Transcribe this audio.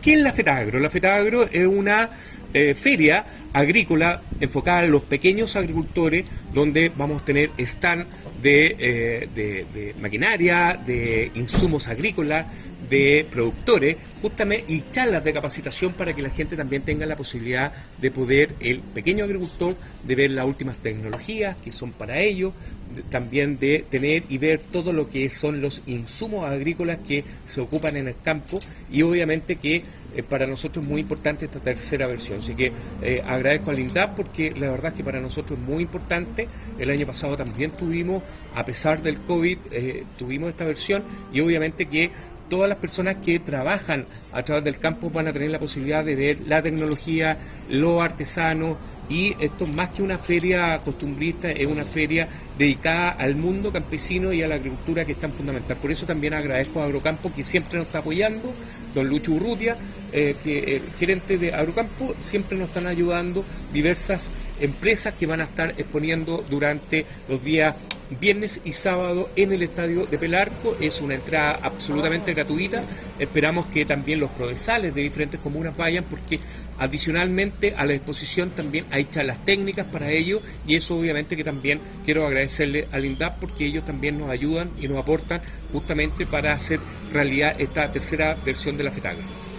¿Qué es la FETAGRO? La FETAGRO es una feria agrícola enfocada en los pequeños agricultores, donde vamos a tener stand de maquinaria, de insumos agrícolas, de productores, justamente, y charlas de capacitación para que la gente también tenga la posibilidad de poder, el pequeño agricultor, de ver las últimas tecnologías que son para ellos, también de tener y ver todo lo que son los insumos agrícolas que se ocupan en el campo, y obviamente que para nosotros es muy importante esta tercera versión. Así que agradezco al INDAP porque la verdad es que para nosotros es muy importante. El año pasado también tuvimos, a pesar del COVID, tuvimos esta versión, y obviamente que todas las personas que trabajan a través del campo van a tener la posibilidad de ver la tecnología, los artesanos, y esto más que una feria costumbrista, es una feria dedicada al mundo campesino y a la agricultura, que es tan fundamental. Por eso también agradezco a Agrocampo, que siempre nos está apoyando, don Lucho Urrutia, que el gerente de Agrocampo, siempre nos están ayudando diversas empresas que van a estar exponiendo durante los días viernes y sábado en el estadio de Pelarco. Es una entrada absolutamente gratuita. Esperamos que también los provenzales de diferentes comunas vayan, porque adicionalmente a la exposición también hay charlas técnicas para ello, y eso obviamente que también quiero agradecerle al INDAP, porque ellos también nos ayudan y nos aportan justamente para hacer realidad esta tercera versión de la FETAGRO.